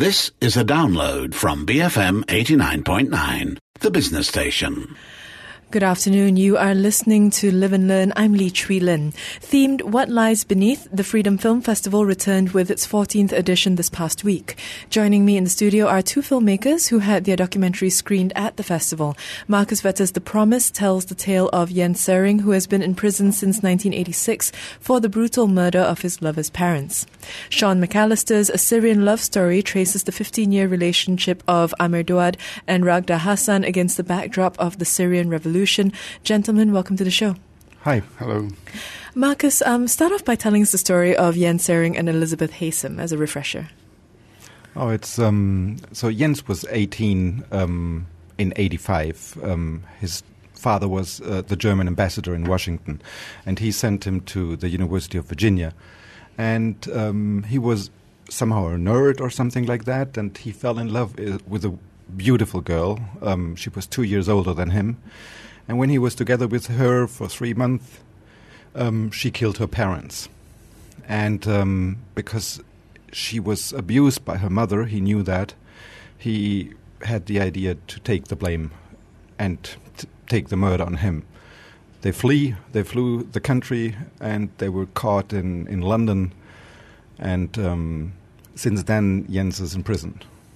This is a download from BFM 89.9, the business station. Good afternoon. You are listening to Live and Learn. I'm Lee Chui Lin. Themed What Lies Beneath, the Freedom Film Festival returned with its 14th edition this past week. Joining me in the studio are two filmmakers who had their documentaries screened at the festival. Marcus Vetter's The Promise tells the tale of Jens Söring, who has been in prison since 1986 for the brutal murder of his lover's parents. Sean McAllister's A Syrian Love Story traces the 15-year relationship of Amir Douad and Ragda Hassan against the backdrop of the Syrian Revolution. Gentlemen, welcome to the show. Hi. Hello. Marcus, start off by telling us the story of Jens Söring and Elizabeth Haysom as a refresher. Oh, it's so Jens was 18 in 85. His father was the German ambassador in Washington, and he sent him to the University of Virginia. And he was somehow a nerd or something like that, and he fell in love with a beautiful girl. She was 2 years older than him. And when he was together with her for 3 months, she killed her parents. And because she was abused by her mother, he knew that. He had the idea to take the blame and take the murder on him. They flew the country, and they were caught in London. And since then, Jens is in prison.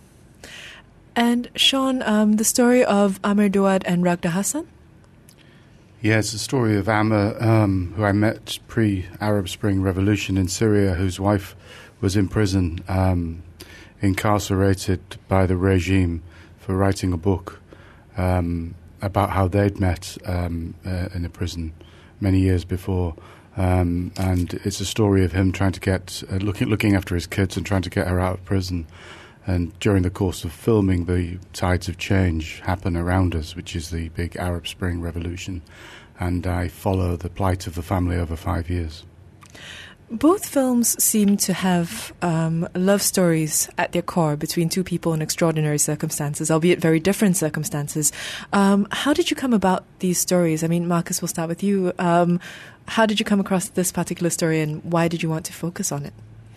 And Sean, the story of Amir Douad and Ragda Hassan? Yeah, it's the story of Amir, who I met pre-Arab Spring Revolution in Syria, whose wife was in prison, incarcerated by the regime for writing a book about how they'd met in a prison many years before. And it's a story of him trying to get, looking after his kids and trying to get her out of prison. And during the course of filming, the tides of change happen around us, which is the big Arab Spring Revolution. And I follow the plight of the family over 5 years. Both films seem to have love stories at their core between two people in extraordinary circumstances, albeit very different circumstances. How did you come about these stories? I mean, Marcus, we'll start with you. How did you come across this particular story, and why did you want to focus on it?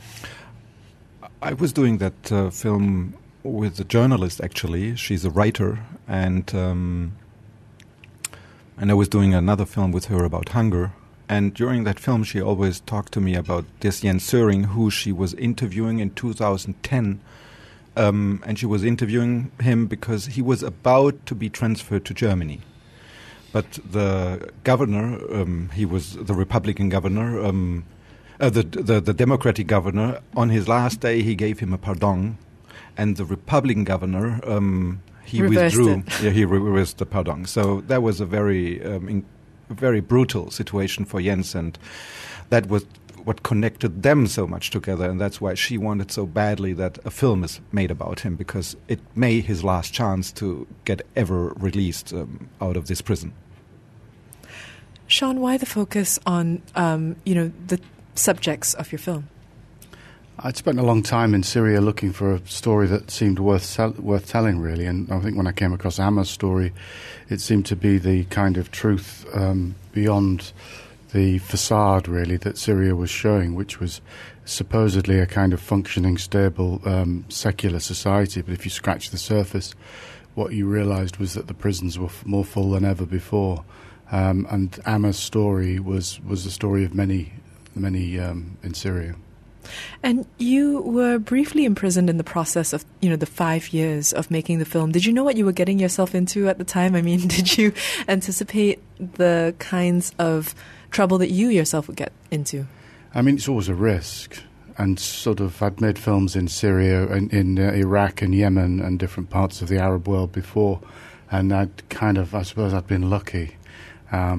I was doing that film with a journalist, actually. She's a writer, and I was doing another film with her about hunger. And during that film, she always talked to me about this Jens Söring, who she was interviewing in 2010. And she was interviewing him because he was about to be transferred to Germany. But the governor, he was the Republican governor, the Democratic governor, on his last day, he gave him a pardon, and the Republican governor, he withdrew. Yeah, he reversed the pardon. So that was a very brutal situation for Jens, and that was what connected them so much together, and that's why she wanted so badly that a film is made about him, because it may his last chance to get ever released out of this prison. Sean, why the focus on the subjects of your film? I'd spent a long time in Syria looking for a story that seemed worth telling, really. And I think when I came across Amir's story, it seemed to be the kind of truth beyond the facade, really, that Syria was showing, which was supposedly a kind of functioning, stable, secular society. But if you scratch the surface, what you realized was that the prisons were more full than ever before. And Amir's story was the story of many in Syria. And you were briefly imprisoned in the process of, the 5 years of making the film. Did you know what you were getting yourself into at the time? I mean, did you anticipate the kinds of trouble that you yourself would get into? I mean, it's always a risk. And sort of, I'd made films in Syria and in Iraq and Yemen and different parts of the Arab world before. And I suppose I'd been lucky. I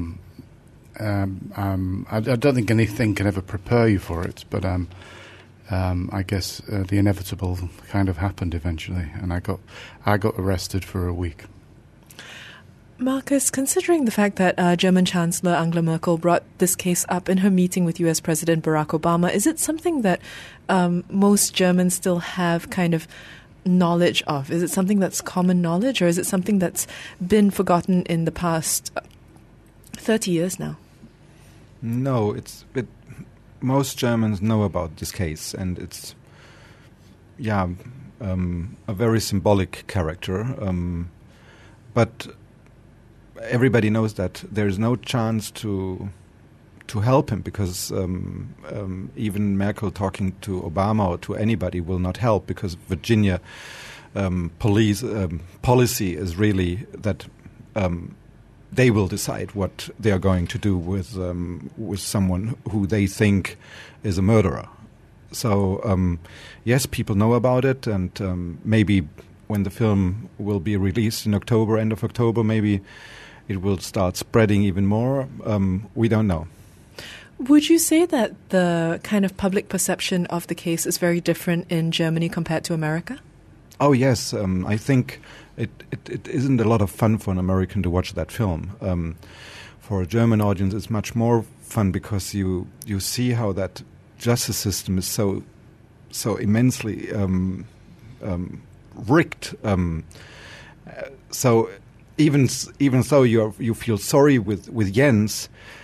don't think anything can ever prepare you for it, but I guess the inevitable kind of happened eventually, and I got arrested for a week. Marcus, considering the fact that German Chancellor Angela Merkel brought this case up in her meeting with US President Barack Obama, is it something that most Germans still have kind of knowledge of? Is it something that's common knowledge, or is it something that's been forgotten in the past 30 years now? No, most Germans know about this case, and a very symbolic character, but everybody knows that there is no chance to help him, because even Merkel talking to Obama or to anybody will not help, because Virginia police policy is really that they will decide what they are going to do with someone who they think is a murderer. So yes, people know about it, and maybe when the film will be released in October, end of October, maybe it will start spreading even more. We don't know. Would you say that the kind of public perception of the case is very different in Germany compared to America? Oh, yes. I think it isn't a lot of fun for an American to watch that film. For a German audience, it's much more fun, because you see how that justice system is so immensely rigged. So even though you feel sorry with Jens,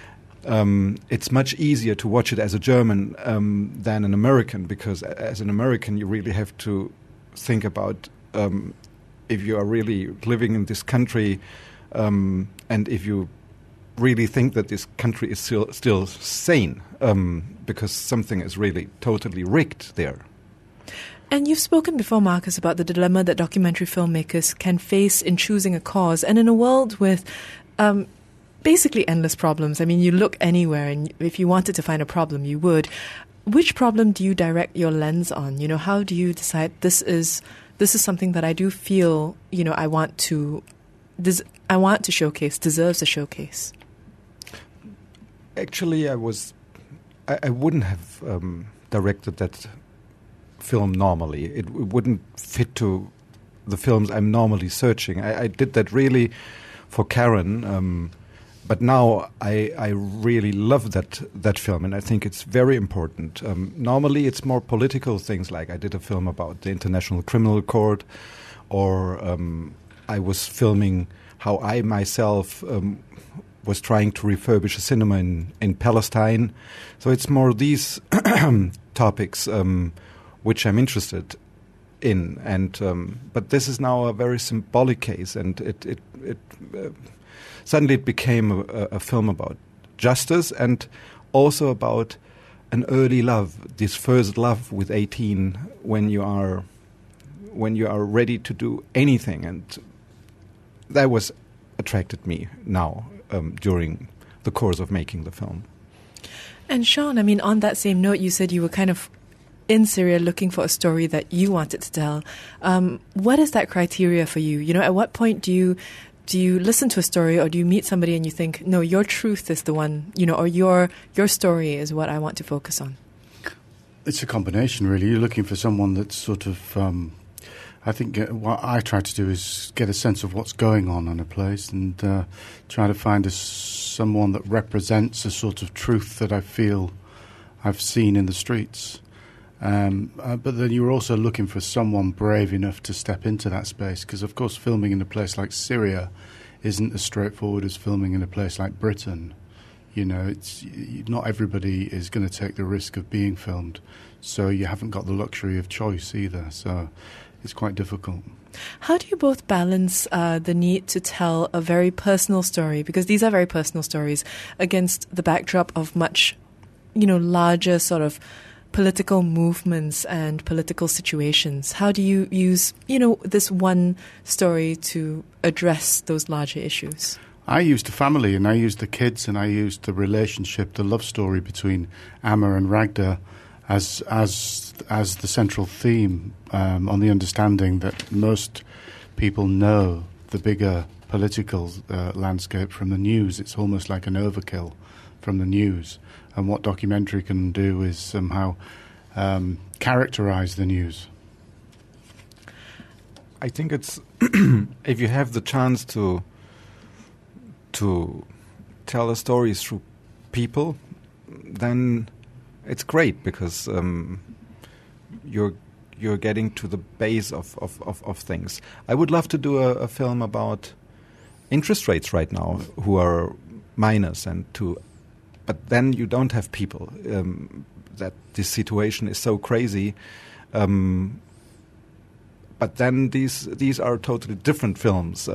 it's much easier to watch it as a German than an American, because as an American you really have to think about if you are really living in this country, and if you really think that this country is still sane, because something is really totally rigged there. And you've spoken before, Marcus, about the dilemma that documentary filmmakers can face in choosing a cause, and in a world with basically endless problems. I mean, you look anywhere, and if you wanted to find a problem, you would. Which problem do you direct your lens on? You know, how do you decide this is something that I do feel, you know, I want to showcase, deserves a showcase? Actually, I wouldn't have directed that film normally. It wouldn't fit to the films I'm normally searching. I did that really for Karen, but now I really love that film, and I think it's very important. Normally it's more political things, like I did a film about the International Criminal Court, or I was filming how I myself was trying to refurbish a cinema in Palestine. So it's more these topics which I'm interested in, and but this is now a very symbolic case, and it suddenly it became a film about justice, and also about an early love, this first love with 18, when you are ready to do anything, and that was attracted me now during the course of making the film. And Sean, I mean, on that same note, you said you were kind of in Syria looking for a story that you wanted to tell. What is that criteria for you? You know, at what point do you listen to a story, or do you meet somebody and you think, no, your truth is the one, you know, or your story is what I want to focus on? It's a combination, really. You're looking for someone that's sort of, I think what I try to do is get a sense of what's going on in a place, and try to find someone that represents a sort of truth that I feel I've seen in the streets. But then you're also looking for someone brave enough to step into that space, because of course filming in a place like Syria isn't as straightforward as filming in a place like Britain. You know, it's not everybody is going to take the risk of being filmed, so you haven't got the luxury of choice either, so it's quite difficult. How do you both balance the need to tell a very personal story, because these are very personal stories, against the backdrop of much, you know, larger sort of political movements and political situations? How do you use, you know, this one story to address those larger issues? I used the family, and I used the kids, and I used the relationship, the love story between Amma and Ragda as the central theme, on the understanding that most people know the bigger political landscape from the news. It's almost like an overkill from the news. And what documentary can do is somehow characterize the news. I think it's if you have the chance to tell a story through people, then it's great, because you're getting to the base of things. I would love to do a film about interest rates right now, who are minus, but then you don't have people. That this situation is so crazy. but then these are totally different films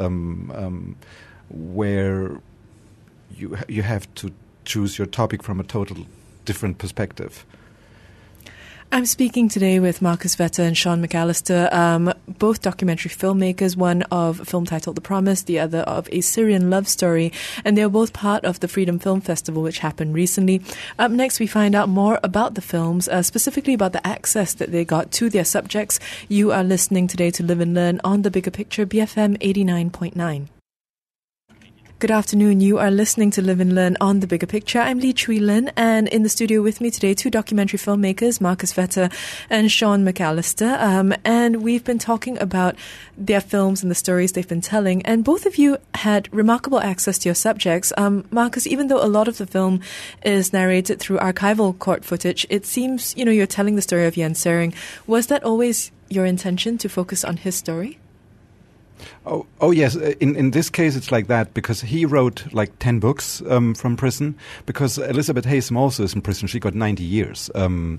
where you have to choose your topic from a total different perspective. I'm speaking today with Marcus Vetter and Sean McAllister, both documentary filmmakers, one of a film titled The Promise, the other of a Syrian love story, and they're both part of the Freedom Film Festival, which happened recently. Up next, we find out more about the films, specifically about the access that they got to their subjects. You are listening today to Live and Learn on The Bigger Picture, BFM 89.9. Good afternoon. You are listening to Live and Learn on The Bigger Picture. I'm Lee Chui Lin, and in the studio with me today, two documentary filmmakers, Marcus Vetter and Sean McAllister. And we've been talking about their films and the stories they've been telling. And both of you had remarkable access to your subjects. Marcus, even though a lot of the film is narrated through archival court footage, it seems, you're telling the story of Jens Söring. Was that always your intention, to focus on his story? Oh yes. In this case, it's like that because he wrote like 10 books from prison. Because Elizabeth Haysom also is in prison. She got 90 years.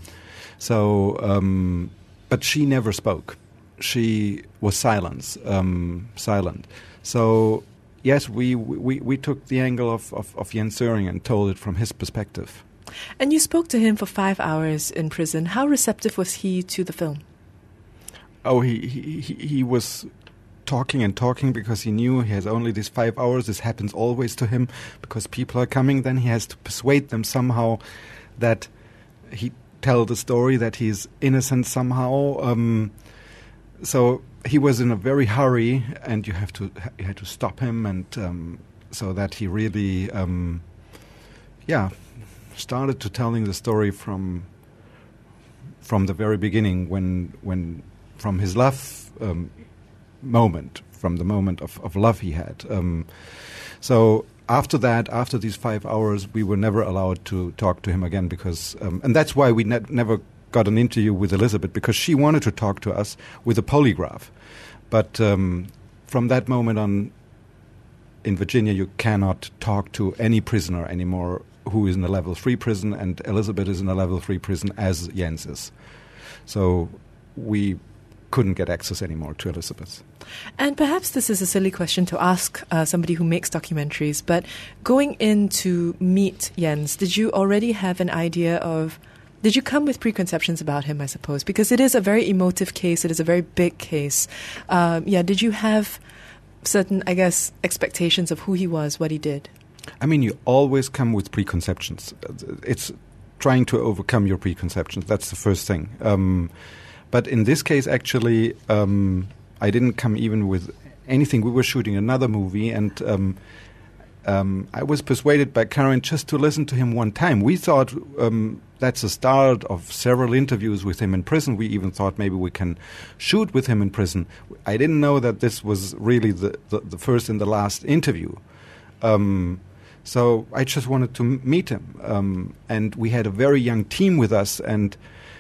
But she never spoke. She was silent. So yes, we took the angle of Jens Söring and told it from his perspective. And you spoke to him for 5 hours in prison. How receptive was he to the film? Oh, he was talking and talking because he knew he has only these 5 hours. This happens always to him because people are coming. Then he has to persuade them somehow that he tell the story, that he's innocent somehow. So he was in a very hurry, and you had to stop him, and so that he really started to telling the story from the very beginning, when from his love moment, from the moment of love he had. So after that, after these 5 hours, we were never allowed to talk to him again because, and that's why we never got an interview with Elizabeth, because she wanted to talk to us with a polygraph. But from that moment on, in Virginia, you cannot talk to any prisoner anymore who is in a level 3 prison, and Elizabeth is in a level 3 prison as Jens is. So we couldn't get access anymore to Elizabeth. And perhaps this is a silly question to ask somebody who makes documentaries, but going in to meet Jens, did you already have an idea of, did you come with preconceptions about him, I suppose? Because it is a very emotive case, it is a very big case. Did you have certain, I guess, expectations of who he was, what he did? I mean, you always come with preconceptions. It's trying to overcome your preconceptions. That's the first thing. But in this case, actually, I didn't come even with anything. We were shooting another movie, and I was persuaded by Karen just to listen to him one time. We thought that's the start of several interviews with him in prison. We even thought maybe we can shoot with him in prison. I didn't know that this was really the first and the last interview. So I just wanted to meet him. And we had a very young team with us, and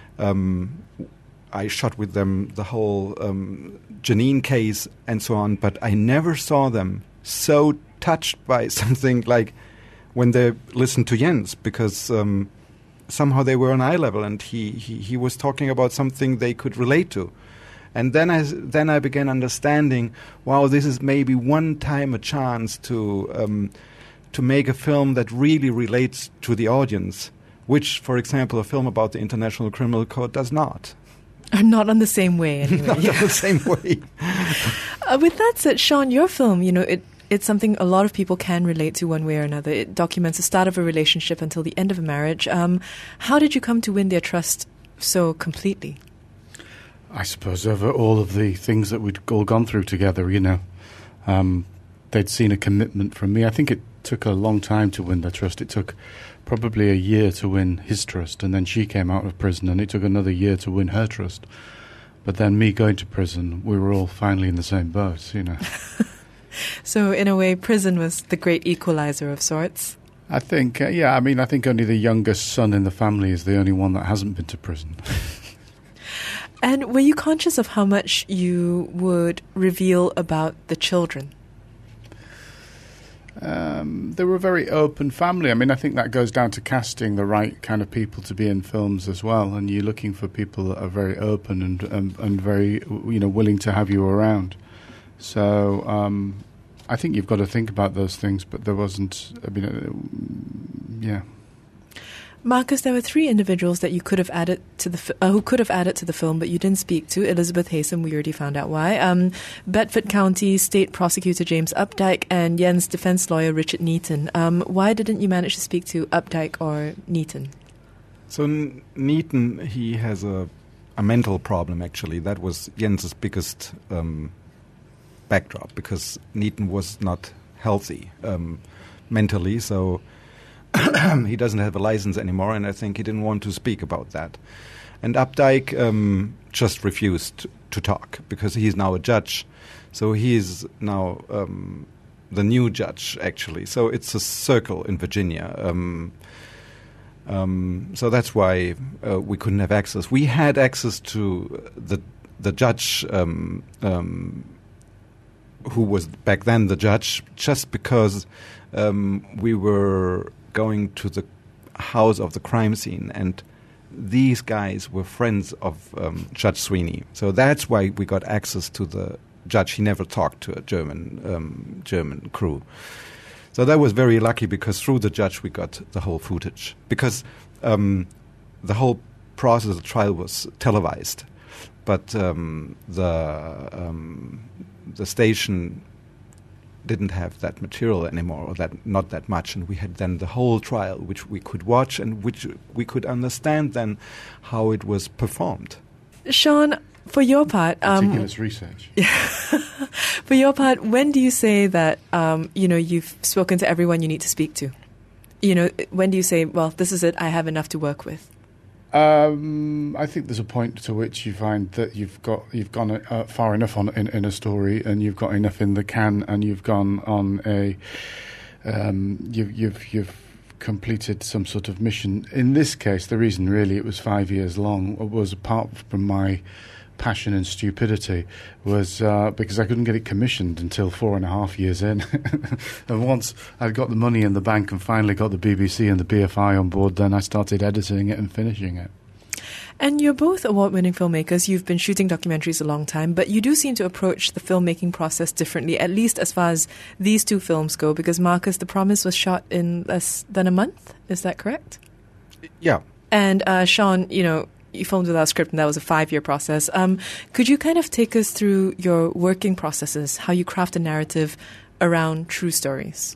I shot with them the whole Janine case and so on, but I never saw them so touched by something like when they listened to Jens, because somehow they were on eye level, and he was talking about something they could relate to. And then I began understanding, wow, this is maybe one time a chance to make a film that really relates to the audience, which, for example, a film about the International Criminal Court does not. Not on the same way, anyway. Not on the same way. With that said, Sean, your film, it's something a lot of people can relate to one way or another. It documents the start of a relationship until the end of a marriage. How did you come to win their trust so completely? I suppose over all of the things that we'd all gone through together, they'd seen a commitment from me. I think it took a long time to win their trust. It took probably a year to win his trust, and then she came out of prison, and it took another year to win her trust. But then me going to prison, we were all finally in the same boat, So in a way, prison was the great equalizer of sorts. I think, I think only the youngest son in the family is the only one that hasn't been to prison. And were you conscious of how much you would reveal about the children? They were a very open family. I mean, I think that goes down to casting the right kind of people to be in films as well. And you're looking for people that are very open and very, willing to have you around. So I think you've got to think about those things. But there wasn't. Yeah. Marcus, there were 3 individuals that you could have added to who could have added to the film, but you didn't speak to. Elizabeth Haysom, we already found out why. Bedford County State Prosecutor James Updike and Yen's defense lawyer Richard Neaton. Why didn't you manage to speak to Updike or Neaton? So Neaton, he has a mental problem, actually. That was Jens's biggest backdrop, because Neaton was not healthy mentally, so he doesn't have a license anymore, and I think he didn't want to speak about that. And Updike just refused to talk, because he's now a judge. So he is now the new judge, actually. So it's a circle in Virginia. So that's why we couldn't have access. We had access to the judge who was back then the judge, just because we were going to the house of the crime scene, and these guys were friends of Judge Sweeney. So that's why we got access to the judge. He never talked to a German crew. So that was very lucky, because through the judge we got the whole footage. Because the whole process of the trial was televised, but the station didn't have that material anymore, or not that much, and we had then the whole trial, which we could watch and which we could understand then how it was performed. Sean, for your part, meticulous research. For your part, when do you say that you've spoken to everyone you need to speak to? When do you say, well, this is it, I have enough to work with? I think there's a point to which you find that you've gone far enough in a story, and you've got enough in the can, and you've gone on you've completed some sort of mission. In this case, the reason really it was 5 years long was, apart from my passion and stupidity, was because I couldn't get it commissioned until 4.5 years in. And once I got the money in the bank and finally got the BBC and the BFI on board, then I started editing it and finishing it. And you're both award-winning filmmakers. You've been shooting documentaries a long time, but you do seem to approach the filmmaking process differently, at least as far as these 2 films go, because Marcus, The Promise was shot in less than a month. Is that correct? Yeah. And Sean, you filmed without script, and that was a 5-year process. Could you kind of take us through your working processes, how you craft a narrative around true stories?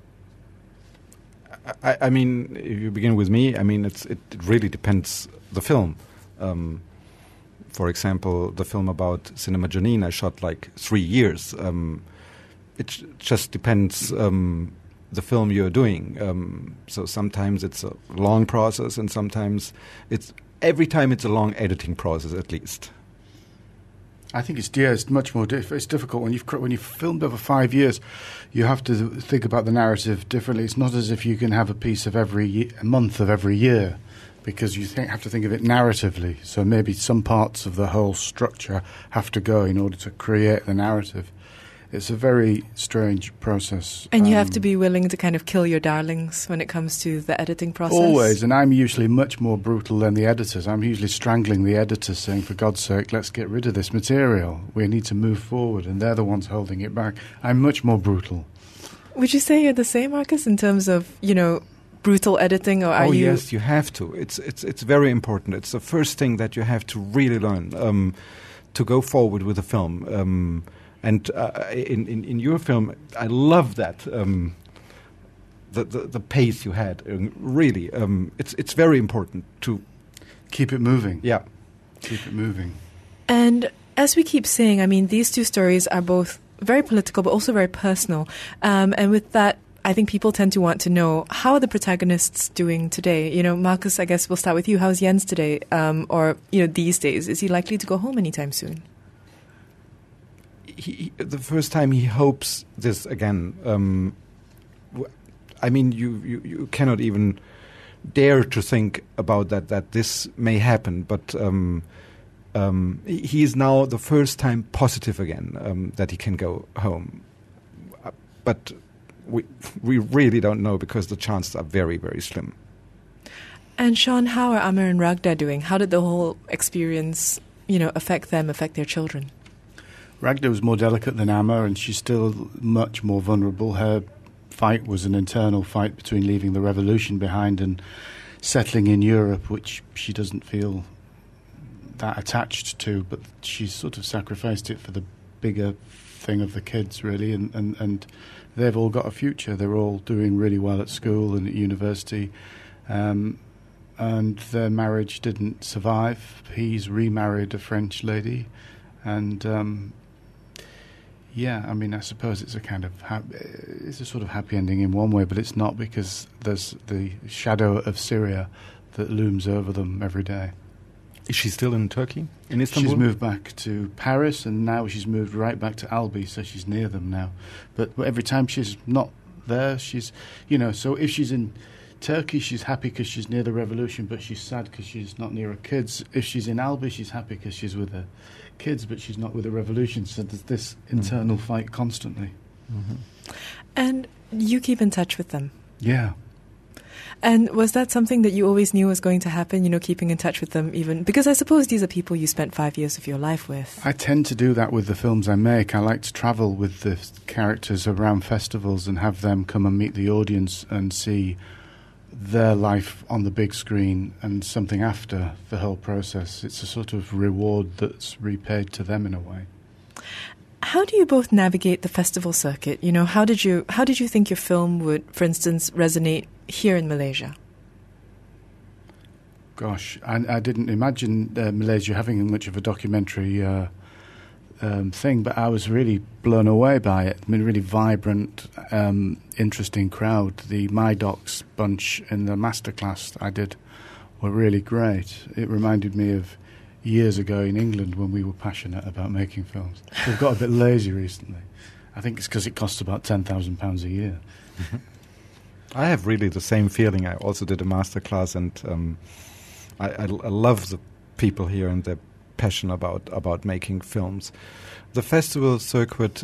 I mean, if you begin with me, I mean, it really depends the film. For example, the film about Cinema Janine, I shot like 3 years. It just depends the film you're doing. So sometimes it's a long process, and sometimes every time it's a long editing process, at least. I think it's much more it's difficult when you've filmed over 5 years. You have to think about the narrative differently. It's not as if you can have a piece of a month of every year, because you have to think of it narratively. So maybe some parts of the whole structure have to go in order to create the narrative. It's a very strange process. And you have to be willing to kind of kill your darlings when it comes to the editing process? Always, and I'm usually much more brutal than the editors. I'm usually strangling the editors, saying, for God's sake, let's get rid of this material. We need to move forward, and they're the ones holding it back. I'm much more brutal. Would you say you're the same, Marcus, in terms of, brutal editing, or are you... Oh, yes, you have to. It's very important. It's the first thing that you have to really learn to go forward with a film. And in your film, I love that the pace you had. Really, it's very important to keep it moving. Yeah, keep it moving. And as we keep saying, I mean, these 2 stories are both very political, but also very personal. And with that, I think people tend to want to know, how are the protagonists doing today? Marcus, I guess we'll start with you. How's Jens today? Or these days, is he likely to go home anytime soon? The first time he hopes this again. I mean, you cannot even dare to think about that this may happen. But he is now the first time positive again that he can go home. But we really don't know because the chances are very, very slim. And Sean, how are Amar and Ragda doing? How did the whole experience, affect them, affect their children? Ragda was more delicate than Amar, and she's still much more vulnerable. Her fight was an internal fight between leaving the revolution behind and settling in Europe, which she doesn't feel that attached to, but she's sort of sacrificed it for the bigger thing of the kids, really, and they've all got a future. They're all doing really well at school and at university, and their marriage didn't survive. He's remarried a French lady, and I suppose it's a kind of it's a sort of happy ending in one way, but it's not, because there's the shadow of Syria that looms over them every day. Is she still in Turkey, in Istanbul? She's moved back to Paris, and now she's moved right back to Albi, so she's near them now. But every time she's not there, she's, so if she's in Turkey, she's happy because she's near the revolution, but she's sad because she's not near her kids. If she's in Albi, she's happy because she's with her kids, but she's not with the revolution. So there's this internal fight constantly. Mm-hmm. And you keep in touch with them? Yeah. And was that something that you always knew was going to happen, keeping in touch with them even? Because I suppose these are people you spent 5 years of your life with. I tend to do that with the films I make. I like to travel with the characters around festivals and have them come and meet the audience and see their life on the big screen and something after the whole process. It's a sort of reward that's repaid to them in a way. How do you both navigate the festival circuit? How did you think your film would, for instance, resonate here in Malaysia? Gosh, I didn't imagine Malaysia having much of a documentary thing, but I was really blown away by it. I mean, really vibrant, interesting crowd. The My Docs bunch in the masterclass I did were really great. It reminded me of years ago in England when we were passionate about making films. We've got a bit lazy recently. I think it's because it costs about £10,000 a year. I have really the same feeling. I also did a masterclass, and I love the people here and their passion about making films. The festival circuit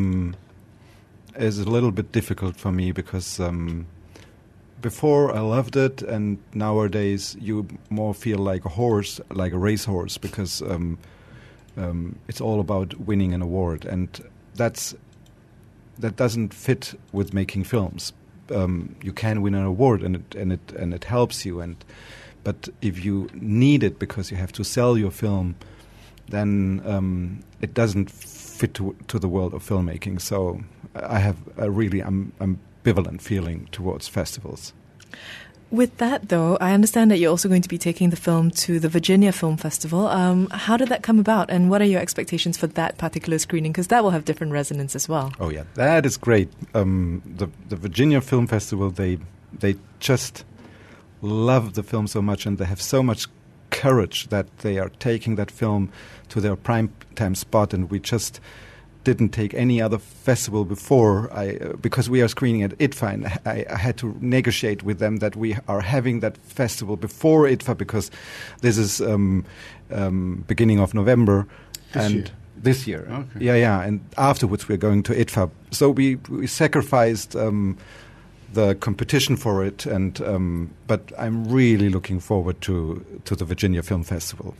is a little bit difficult for me because before I loved it, and nowadays you more feel like a horse, like a racehorse, because it's all about winning an award, and that doesn't fit with making films. You can win an award, and it helps you, but if you need it because you have to sell your film, then it doesn't fit to the world of filmmaking. So I have a really ambivalent feeling towards festivals. With that, though, I understand that you're also going to be taking the film to the Virginia Film Festival. How did that come about, and what are your expectations for that particular screening? Because that will have different resonance as well. Oh, yeah, that is great. The Virginia Film Festival, they just love the film so much, and they have so much courage that they are taking that film to their prime time spot, and we just didn't take any other festival before because we are screening at IDFA, and I had to negotiate with them that we are having that festival before IDFA because this is beginning of November. This year. Okay. Yeah, and afterwards we're going to IDFA. So we sacrificed the competition for it, and but I'm really looking forward to the Virginia Film Festival.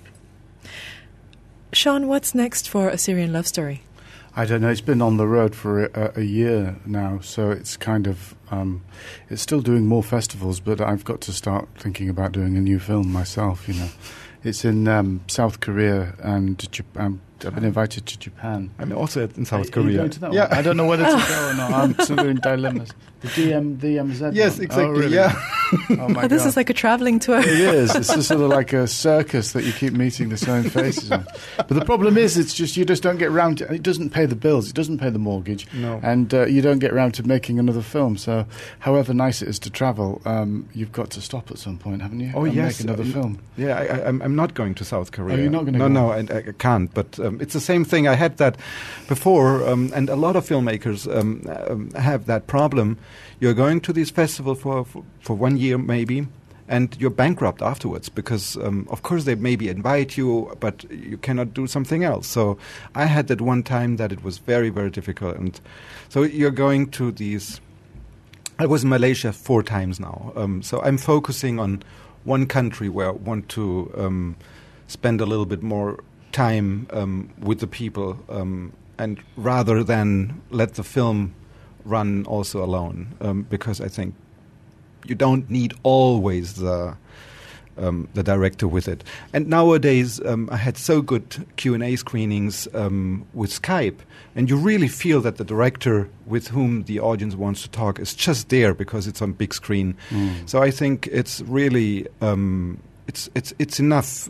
Sean, what's next for A Syrian Love Story? I don't know. It's been on the road for a year now, so it's kind of it's still doing more festivals, but I've got to start thinking about doing a new film myself. It's in South Korea, and I've been invited to Japan. I'm also in South Are Korea. You going to that one? I don't know whether to go or not. I'm still in dilemmas. The DMZ. Yes, one? exactly. Oh, really? Yeah. Oh my This God. is like a traveling tour. It is. It's just sort of like a circus that you keep meeting the same faces on. But the problem is, you just don't get round to it. It doesn't pay the bills. It doesn't pay the mortgage. No. And you don't get round to making another film. So however nice it is to travel, you've got to stop at some point, haven't you? Oh, and yes. Make another film. Yeah, I'm not going to South Korea. Oh, you're not going to go? No, I can't. But it's the same thing. I had that before, and a lot of filmmakers have that problem. You're going to this festival for 1 year maybe, and you're bankrupt afterwards because, of course, they maybe invite you, but you cannot do something else. So I had that one time that it was very, very difficult. And so you're going to these I was in Malaysia 4 times now. So I'm focusing on one country where I want to spend a little bit more time with the people, and rather than let the film run also alone, because I think you don't need always the director with it. And nowadays, I had so good Q&A screenings with Skype, and you really feel that the director with whom the audience wants to talk is just there because it's on big screen. So I think it's really it's enough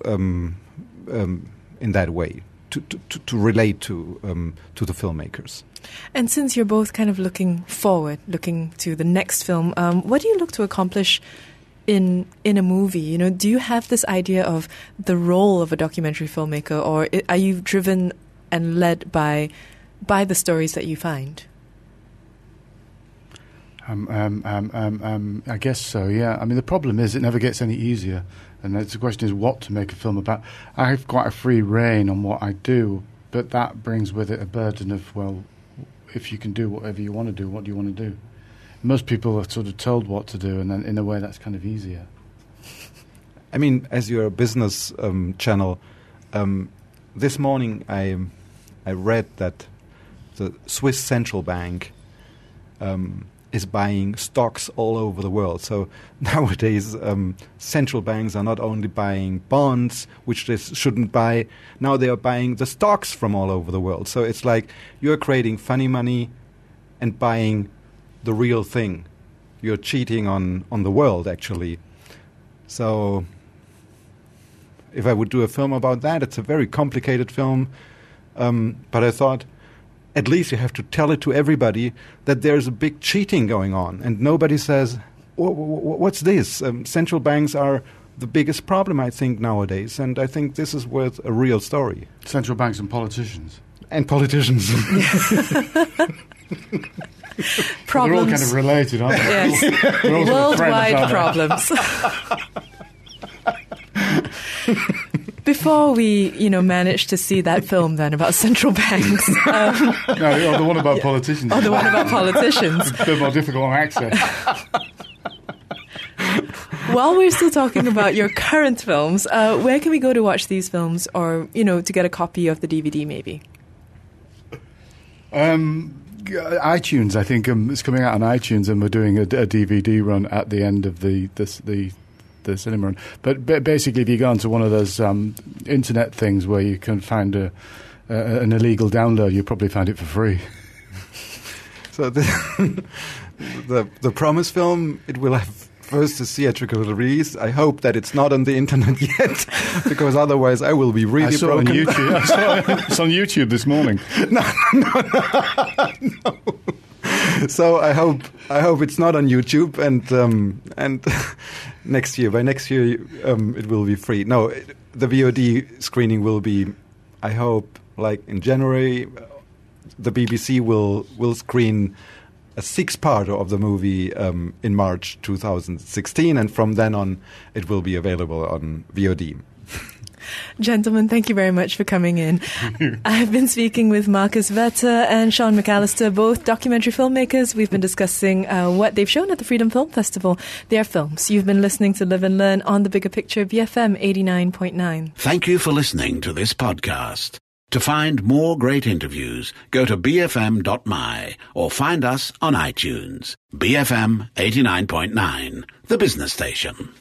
in that way to relate to the filmmakers. And since you're both kind of looking forward, looking to the next film, what do you look to accomplish in a movie? You know, do you have this idea of the role of a documentary filmmaker, or are you driven and led by the stories that you find? I guess so, yeah. I mean, the problem is it never gets any easier, and the question is what to make a film about. I have quite a free rein on what I do, but that brings with it a burden of, well, if you can do whatever you want to do, what do you want to do? Most people are sort of told what to do, and then in a way that's kind of easier. I mean, as you're a business channel, this morning I read that the Swiss Central Bank is buying stocks all over the world. So nowadays, central banks are not only buying bonds, which they shouldn't buy, now they are buying the stocks from all over the world. So it's like you're creating funny money and buying the real thing. You're cheating on the world, actually. So if I would do a film about that, it's a very complicated film. But I thought, at least you have to tell it to everybody that there's a big cheating going on. And nobody says, what's this? Central banks are the biggest problem, I think, nowadays. And I think this is worth a real story. Central banks and politicians. And politicians. Problems. They're all kind of related, aren't they? Yes. We're all Worldwide friends, Before we, managed to see that film then about central banks. No, the one about politicians. Oh, the one about politicians. A bit more difficult on access. While we're still talking about your current films, where can we go to watch these films, or, to get a copy of the DVD maybe? iTunes, I think it's coming out on iTunes, and we're doing a DVD run at the end of the cinema run. But basically, if you go onto one of those internet things where you can find an illegal download, you probably find it for free. So the Promise film, it will have first a theatrical release. I hope that it's not on the internet yet, because otherwise I will be really broken. On YouTube. It's on YouTube this morning. No. So I hope it's not on YouTube, and by next year it will be free. No, the VOD screening will be, I hope, like in January. The BBC will screen a 6-parter of the movie in March 2016, and from then on it will be available on VOD. Gentlemen, thank you very much for coming in. I've been speaking with Marcus Vetter and Sean McAllister, both documentary filmmakers. We've been discussing what they've shown at the Freedom Film Festival, their films. You've been listening to Live and Learn on The Bigger Picture, BFM 89.9. Thank you for listening to this podcast. To find more great interviews, go to bfm.my or find us on iTunes. BFM 89.9, the business station.